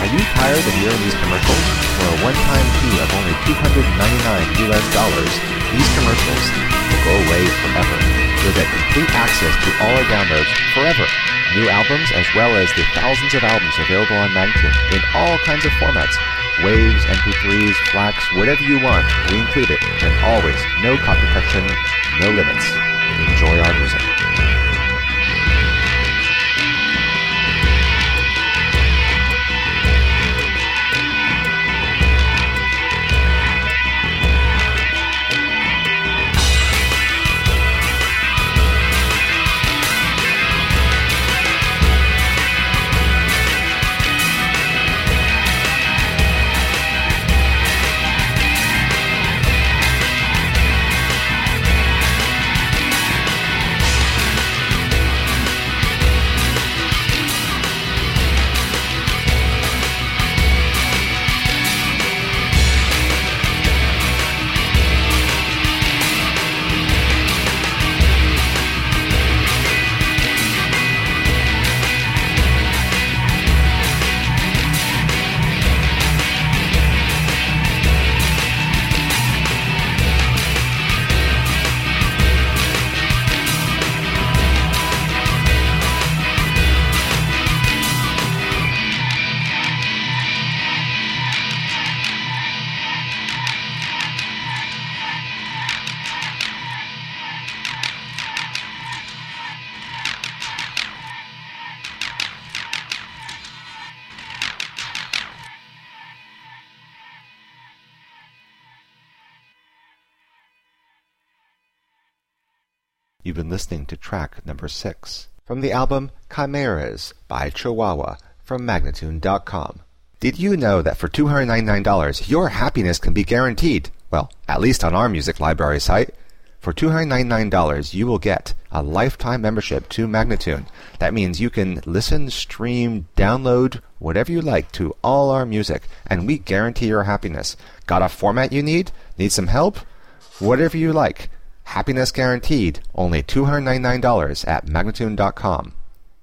Are you tired of hearing these commercials? For a one-time fee of only $299 US, these commercials will go away forever. You'll get complete access to all our downloads forever. New albums as well as the thousands of albums available on Magnatune in all kinds of formats. Waves, MP3s, FLACs, whatever you want, we include it. And always, no copy protection, no limits. Enjoy our music. You've been listening to track number 6 from the album Chimeras by Chihuahua from Magnatune.com. Did you know that for $299 your happiness can be guaranteed? Well, at least on our music library site. For $299 you will get a lifetime membership to Magnatune. That means you can listen, stream, download, whatever you like to all our music, and we guarantee your happiness. Got a format you need? Need some help? Whatever you like. Happiness guaranteed. Only $299 at Magnatune.com.